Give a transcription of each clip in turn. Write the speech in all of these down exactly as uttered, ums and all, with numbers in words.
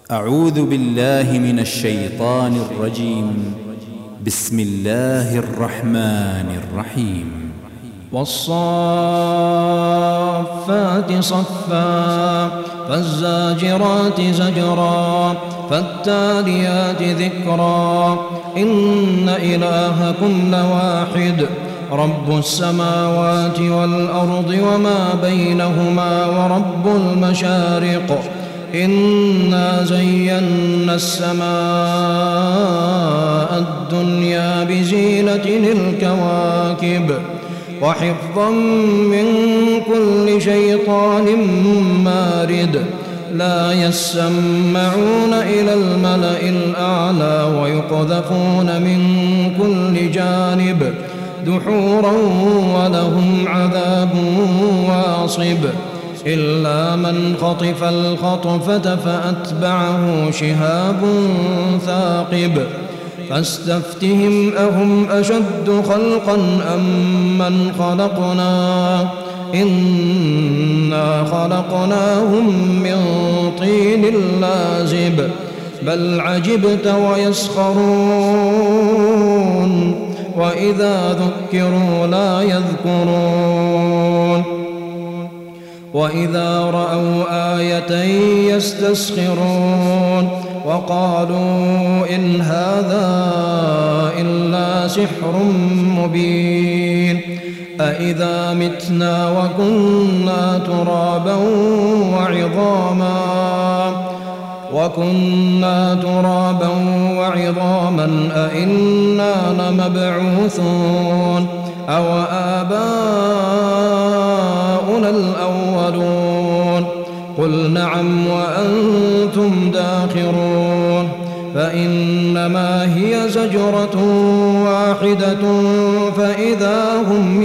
أعوذ بالله من الشيطان الرجيم. بسم الله الرحمن الرحيم. والصافات صفا فالزاجرات زجرا فالتاليات ذكرا إن إلهكم لواحد رب السماوات والأرض وما بينهما ورب المشارق إنا زينا السماء الدنيا بزينة الكواكب وحفظا من كل شيطان مارد لا يسمعون إلى الملأ الأعلى ويقذفون من كل جانب دحورا ولهم عذاب واصب إلا من خطف الخطفة فأتبعه شهاب ثاقب فاستفتهم أهم أشد خلقا أم من خلقنا إنا خلقناهم من طين لازب بل عجبت ويسخرون وإذا ذكروا لا يذكرون وإذا رأوا آية يستسخرون وقالوا إن هذا إلا سحر مبين أإذا متنا وكنا ترابا وعظاما وكنا ترابا وعظاما أإنا لمبعوثون أو آباؤنا الأولون قل نعم وأنتم داخرون فإنما هي زجرة واحدة فإذا هم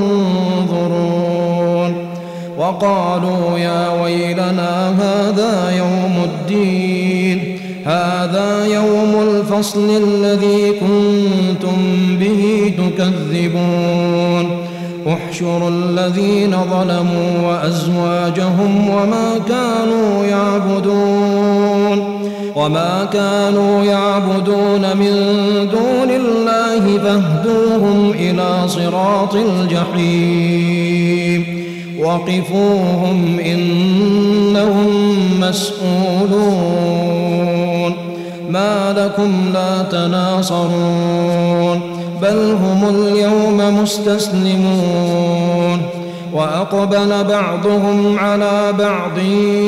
ينظرون وقالوا يا ويلنا هذا يوم الدين هذا يوم الفصل الذي كنتم به تكذبون احشروا الذين ظلموا وأزواجهم وما كانوا يعبدون وما كانوا يعبدون من دون الله فاهدوهم إلى صراط الجحيم وقفوهم إنهم مسؤولون ما لكم لا تناصرون بل هم اليوم مستسلمون وأقبل بعضهم على بعض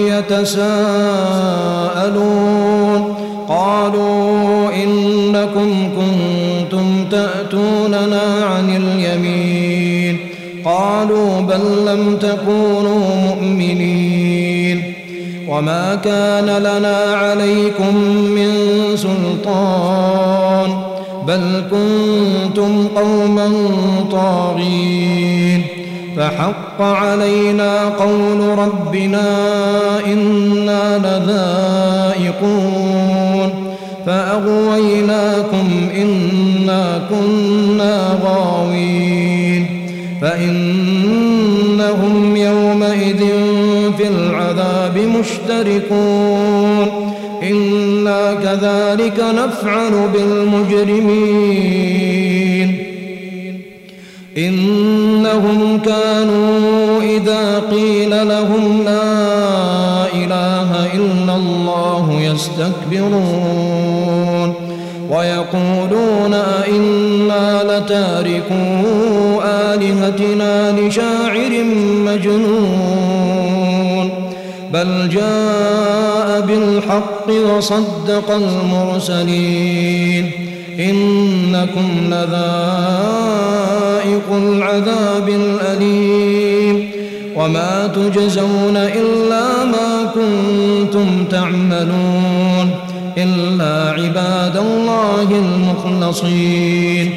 يتساءلون قالوا إنكم كنتم تأتوننا عن اليمين قالوا بل لم تكونوا مؤمنين وما كان لنا عليكم من سلطان بل كنتم قوما طاغين فحق علينا قول ربنا إنا لذائقون فأغويناكم إنا كنا غاوين فإنهم يومئذ في العذاب مشتركون إنا كذلك نفعل بالمجرمين إنهم كانوا إذا قيل لهم لا إله إلا الله يستكبرون ويقولون أئنا لتاركو آلهتنا لشاعر مجنون بل جاء بالحق وصدق المرسلين إنكم لذائق العذاب الأليم وما تجزون إلا ما كنتم تعملون إلا عباد الله المخلصين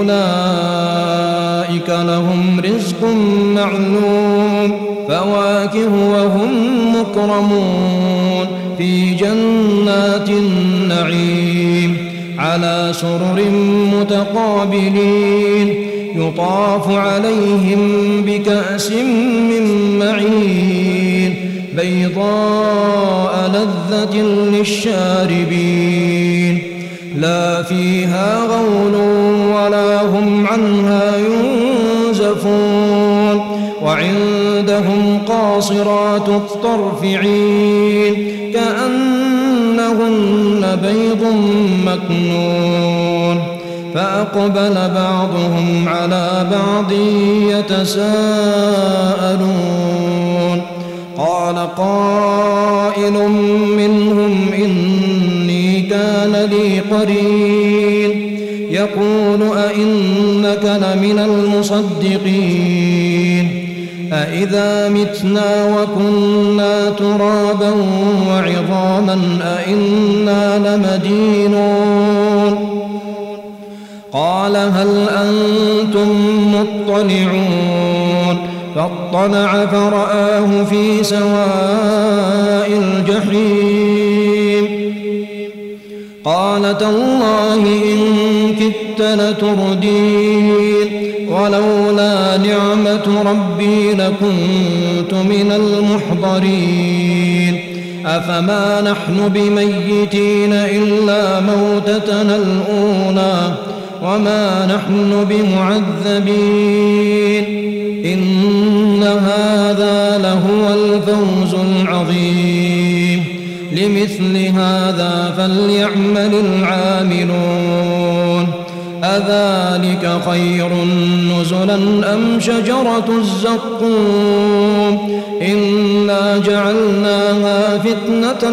أولئك لهم رزق معلوم فواكه وهم مكرمون في جنات النعيم على سرر متقابلين يطاف عليهم بكأس من معين بيضاء لذة للشاربين لا فيها غول ولا هم عنها ينزفون وعندهم قاصرات الطرف عين كأنهن بيض مكنون فأقبل بعضهم على بعض يتساءلون قال قائل منهم إني كان لي قرين يقول أئنك لمن المصدقين أإذا متنا وكنا ترابا وعظاما أئنا لمدينون قال هل أنتم مطلعون فاطلع فرآه في سواء الجحيم قال تالله إن كدت لتردين ولولا نعمة ربي لكنت من المحضرين أفما نحن بميتين إلا موتتنا الأولى وما نحن بمعذبين إن هذا لهو الفوز العظيم لمثل هذا فليعمل العاملون أذلك خير نزلا أم شجرة الزقوم إنا جعلناها فتنة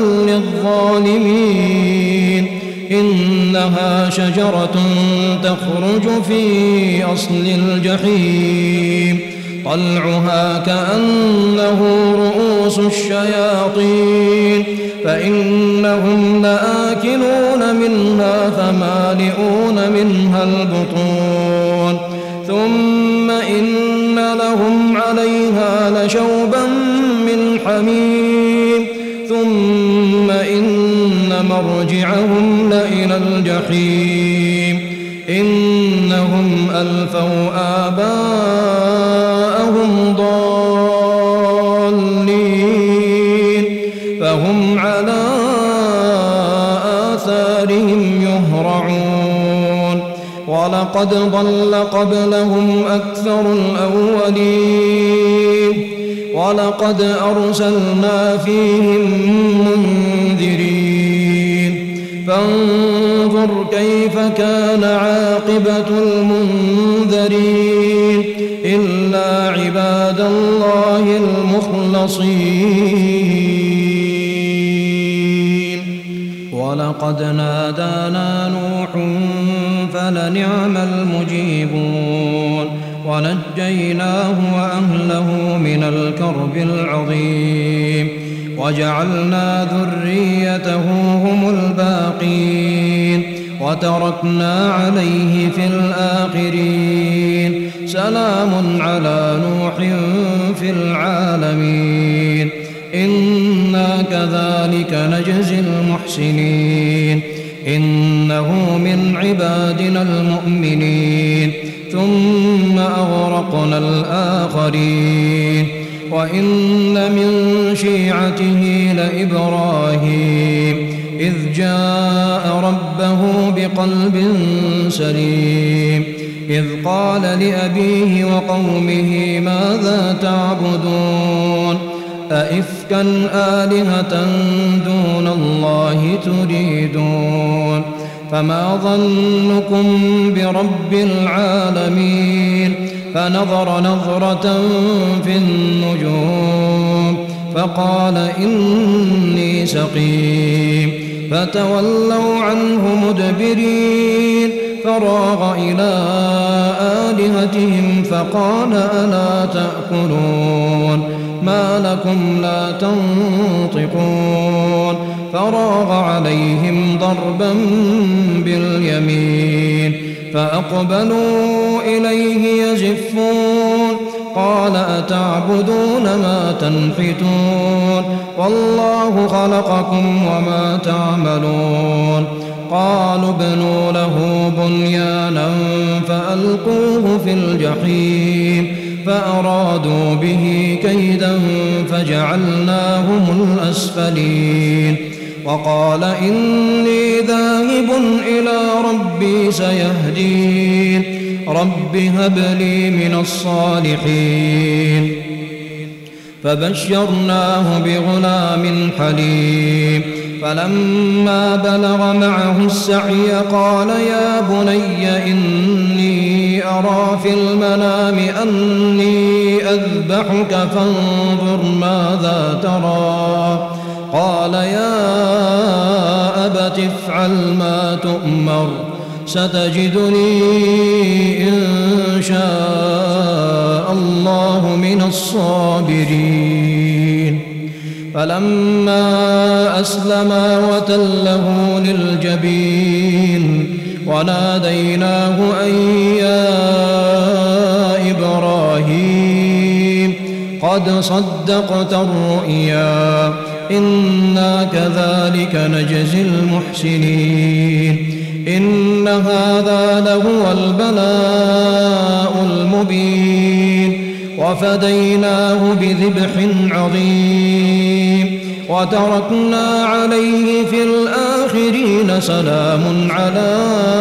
للظالمين إنها شجرة تخرج في أصل الجحيم طلعها كأنه رؤوس الشياطين فإنهم لآكلون منها فمالئون منها البطون ثم إن لهم عليها لشوبا من حميم ثم إن مرجعهم لإلى الجحيم إنهم ألفوا آباءهم ضالين فهم على آثارهم يهرعون ولقد ضل قبلهم أكثر الأولين ولقد أرسلنا فيهم منذرين فانظر كيف كان عاقبة المنذرين إلا عباد الله المخلصين ولقد نادانا نوح فلنعم المجيبون ونجيناه وأهله من الكرب العظيم وجعلنا ذريته هم الباقين وتركنا عليه في الآخرين سلام على نوح في العالمين إنا كذلك نجزي المحسنين إنه من عبادنا المؤمنين ثم أغرقنا الآخرين وإن من شيعته لإبراهيم إذ جاء ربه بقلب سليم إذ قال لأبيه وقومه ماذا تعبدون أئفكا آلهة دون الله تريدون فما ظنكم برب العالمين فنظر نظرة في النجوم فقال إني سقيم فتولوا عنه مدبرين فراغ إلى آلهتهم فقال ألا تأكلون ما لكم لا تنطقون فراغ عليهم ضربا باليمين فأقبلوا إليه يزفون قال أتعبدون ما تنحتون والله خلقكم وما تعملون قالوا ابنوا له بنيانا فألقوه في الجحيم فأرادوا به كيدا فجعلناهم الأسفلين وقال إني ذاهب إلى ربي سيهدين رب هب لي من الصالحين فبشرناه بغلام حليم فلما بلغ معه السعي قال يا بني إني أرى في المنام أني أذبحك فانظر ماذا ترى قال يا أبت افعل ما تؤمر ستجدني إن شاء الله من الصابرين فلما أسلما وتله للجبين وناديناه أن يا إبراهيم قد صدقت الرؤيا إنا كذلك نجزي المحسنين إن هذا لهو البلاء المبين وفديناه بذبح عظيم وتركنا عليه في الآخرين سلام على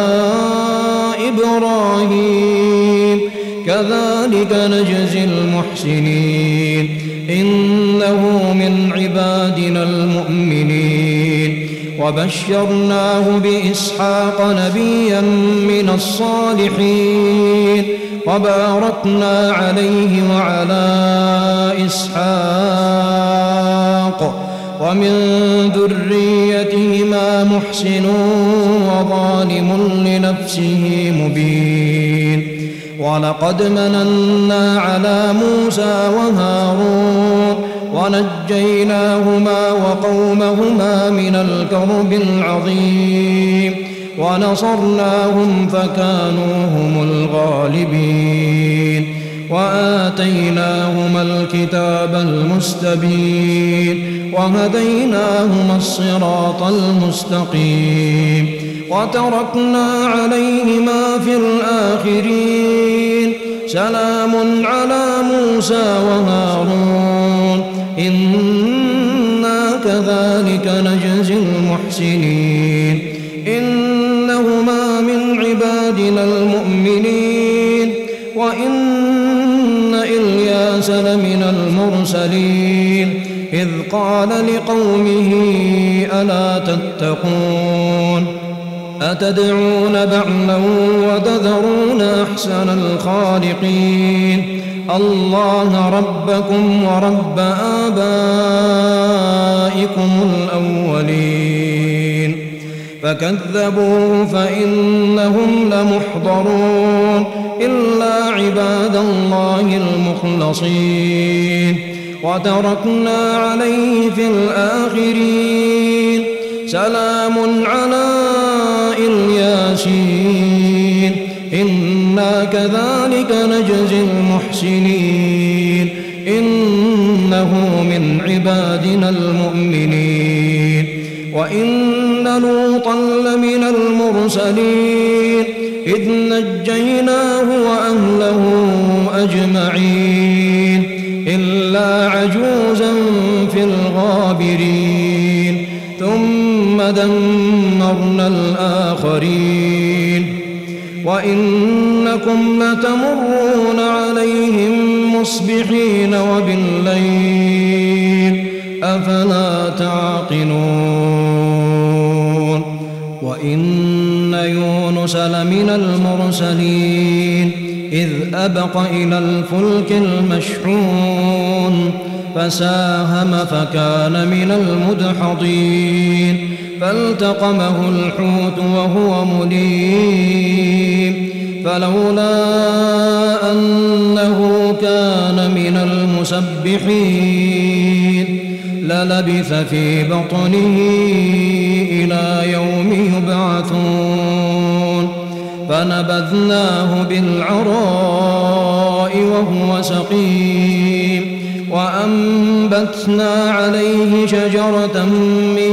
إبراهيم كذلك نجزي المحسنين إنه من عبادنا المؤمنين وبشرناه بإسحاق نبيا من الصالحين وباركنا عليه وعلى إسحاق ومن ذريتهما محسن وظالم لنفسه مبين ولقد مننا على موسى وهارون ونجيناهما وقومهما من الكرب العظيم ونصرناهم فكانوا هم الغالبين وآتيناهما الكتاب المستبين وهديناهما الصراط المستقيم وتركنا عليهما في الآخرين سلام على موسى وهارون إنا كذلك نجزي المحسنين إنهما من عبادنا المؤمنين وإن إلياس لمن المرسلين إذ قال لقومه ألا تتقون أتدعون بعلا وتذرون أحسن الخالقين الله ربكم ورب آبائكم الأولين فكذبوه فإنهم لمحضرون إلا عباد الله المخلصين وتركنا عليه في الآخرين سلام على الياسين إنا كذلك نجزي المحسنين إنه من عبادنا المؤمنين وإن لوطا لمن المرسلين إذ نجيناه وأهله أجمعين إلا عجوزا في الغابرين ثم دمرنا الآخرين وإنكم لتمرون عليهم مصبحين وبالليل أفلا تعقلون وإن يونس لمن المرسلين إذ أبق إلى الفلك المشحون فساهم فكان من المدحضين فالتقمه الحوت وهو مليم فلولا أنه كان من المسبحين للبث في بطنه إلى يوم يبعثون فنبذناه بالعراء وهو سقيم وأنبتنا عليه شجرة من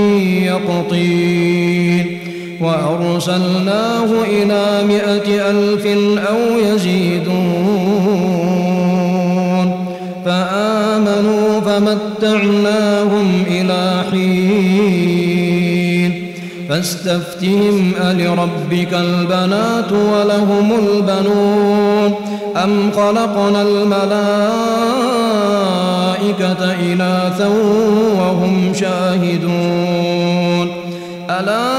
يقطين وأرسلناه إلى مائة ألف أو يزيدون فمتعناهم إلى حين فاستفتهم ألربك البنات ولهم البنون أم خلقنا الملائكة إناثا وهم شاهدون ألا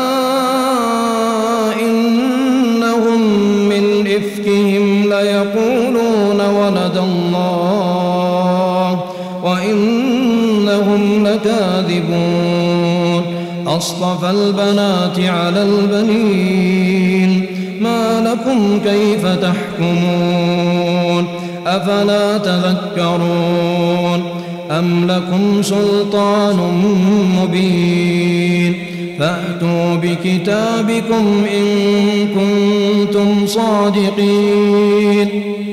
إنهم من إفكهم ليقولون ولد الله وإنهم لكاذبون أصطفى البنات على البنين ما لكم كيف تحكمون أفلا تذكرون أم لكم سلطان مبين فأتوا بكتابكم إن كنتم صادقين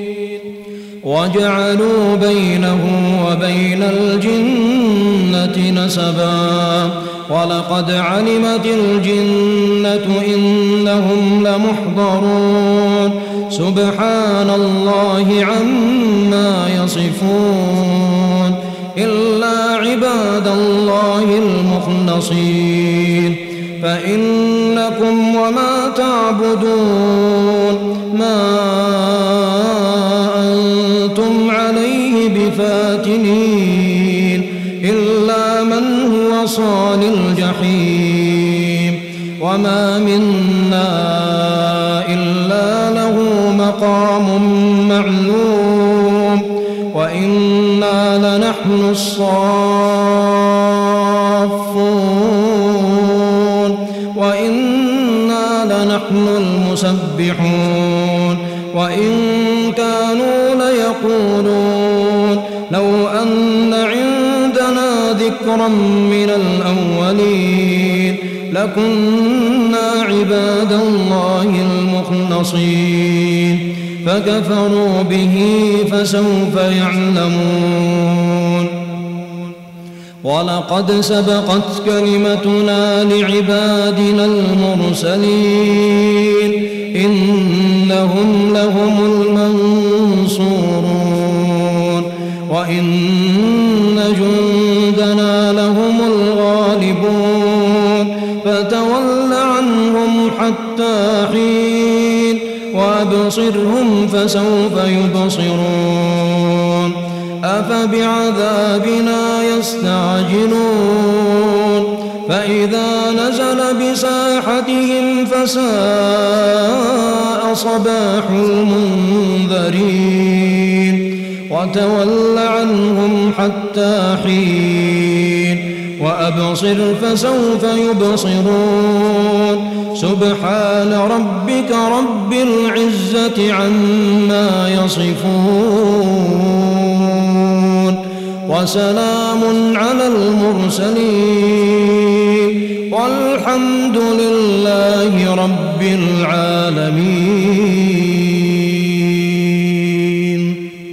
وجعلوا بينه وبين الجنة نسبا ولقد علمت الجنة إنهم لمحضرون سبحان الله عما يصفون إلا عباد الله المخلصين فإنكم وما تعبدون ما أنتم عليه بفاتنين إلا من هو صال الجحيم وما منا إلا له مقام معلوم وإنا لنحن الصافون وإنا لنحن المسبحون وإن كانوا ليقولون لو أن عندنا ذكرا من الأولين لكنا عباد الله المخلصين فكفروا به فسوف يعلمون ولقد سبقت كلمتنا لعبادنا المرسلين إنهم لهم المنصورون وإن جندنا لهم الغالبون فتول عنهم حتى حين وأبصرهم فسوف يبصرون أفبعذابنا يستعجلون فإذا نزل بساحتهم فساء صباح المنذرين وتول عنهم حتى حين وأبصر فسوف يبصرون سبحان ربك رب العزة عما يصفون وسلام على المرسلين والحمد لله رب العالمين.